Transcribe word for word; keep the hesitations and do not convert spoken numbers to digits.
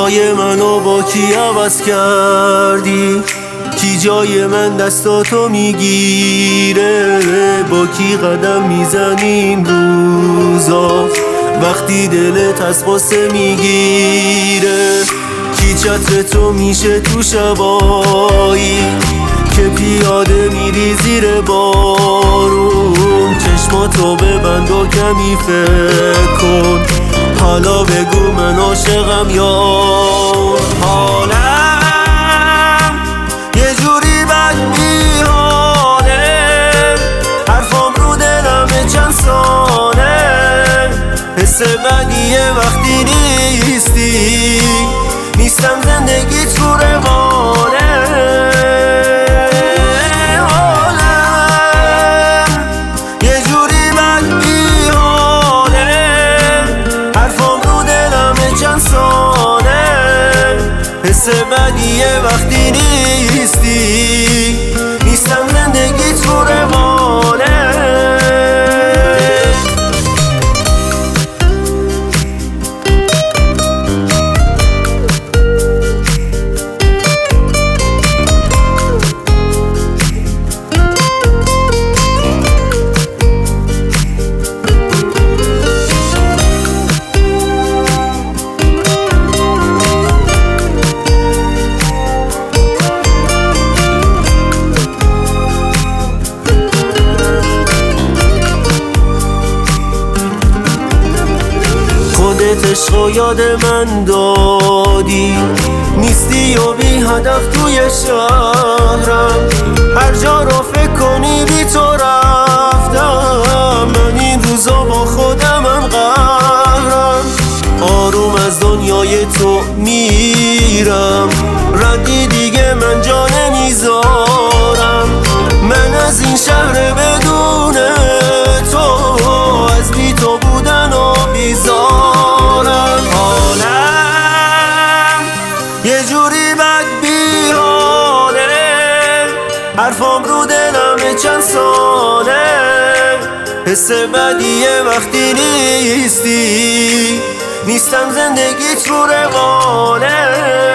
جای منو با کی عوض کردی؟ کی جای من دستاتو میگیره؟ با کی قدم میزنی این روزا وقتی دلت از غصه میگیره؟ کی چتر تو میشه تو شبایی که پیاده میری زیر بارون؟ چشماتو ببند و کمی فکر کن، حالا بگو من عاشقم یا حالم یه جوری بد میحاله، حرفام رو دلمه چند ساله. حس بدیه وقتی نیستی، نیستم زندگی تو روانه. حس بدیه وقتی نیستی، نیستم زندگی تو روانه. خودت عشقو یاد من دادی، نیستی و بی هدف توی شهرم. هر جا رو فکر کنی بی تو رفتم، من این روزا با خودمم قهرم. آروم از دنیای تو میرم، ردی دیگه من جا نمیذارم. من از این شهر بدون تو، از بی تو بودن و بیزارم. حالم یه جوری بد بیحاله، حرفام رو دلمه چند ساله. حس بدیه وقتی نیستی، نیستم زندگی تو روانه.